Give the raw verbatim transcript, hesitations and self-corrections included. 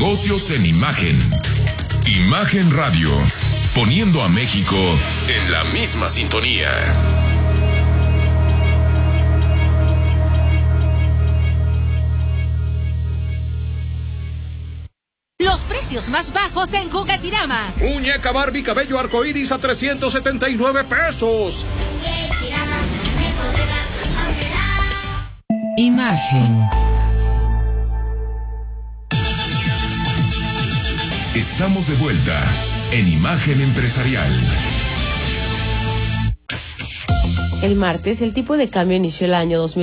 Negocios en imagen. Imagen Radio, poniendo a México en la misma sintonía. Los precios más bajos en Juguetirama. Muñeca Barbie cabello arcoíris a trescientos setenta y nueve pesos. Imagen. Estamos de vuelta en Imagen Empresarial. El martes, el tipo de cambio inició el año dos mil